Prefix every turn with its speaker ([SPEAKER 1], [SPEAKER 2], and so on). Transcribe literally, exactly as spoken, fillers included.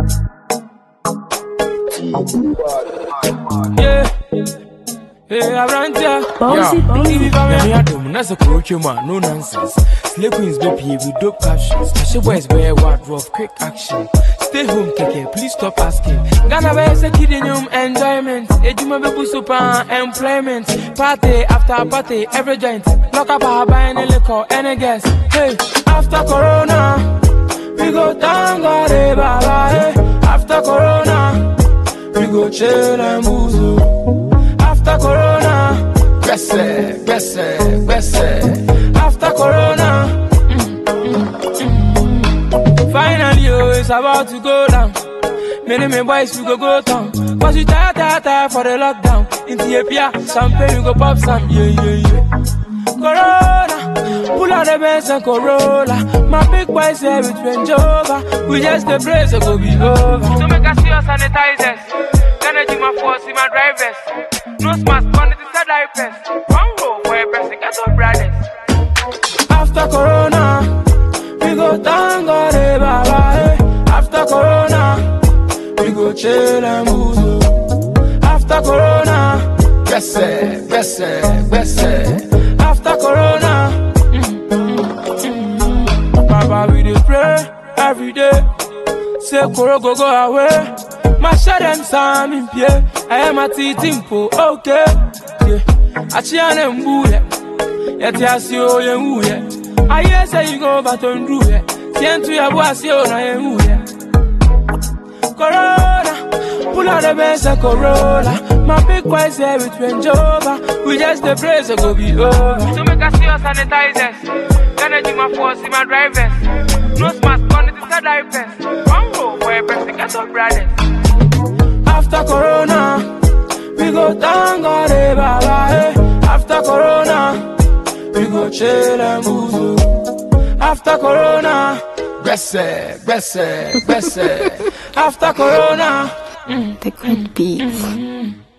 [SPEAKER 1] Yeah, yeah, around here.
[SPEAKER 2] Bossy,
[SPEAKER 1] baby, me a dome, that's a coach, man, no nonsense. Slay queens, baby, with dope captions. Special boys, wear what rough, quick action. Stay home, take care, please stop asking. Ghana wears a kid in home, enjoyment. Ejuma bebu super employment. Party after party, every joint. Lock up a buying a liquor, any guess. Hey, after Corona, we go down, God, eh, baba, hey. After Corona, we go chill and booze. After Corona, gbese, gbese, gbese. After Corona, mm, mm, mm. Finally, oh, it's about to go down. Many me boys we go go down. Cause we tired, tired, tired for the lockdown. In Ethiopia, champagne we go pop some. Yeah, yeah, yeah. Corona, pull out the Benz and Corolla. My big boys here with Range Rover. We just the place, it go be over. So make us see us sanitizers. Energy my force in my drivers. No smart quantity said I press. One row for a person, get up brothers. After Corona, we go down, God, eh, baba, eh. After Corona, we go chill and booze. After Corona, gbese, gbese, gbese. After Corona, mm, mm, mm. Baba, we dey pray every day. Say Koro go go away. My share them some in pie. I am a titimpo, okay. Yeah, I chian and boo ya. Yet ya see oh ya woo ya. I hear say you go but on do ya. Sien to ya was yo na ya woo ya. Corona, pull out the Benz and Corolla. My big boys here with Range Rover. We just the praise so go be over. So make us see us sanitizers. Energy my force in my drivers. No smart quantity said I press. One row for a person, get up brothers. After Corona, we go down, God, eh, baba, eh. After Corona, we go chill and booze. After Corona, gbese, gbese, gbese. After Corona,
[SPEAKER 2] the great beats.
[SPEAKER 1] Mm-hmm.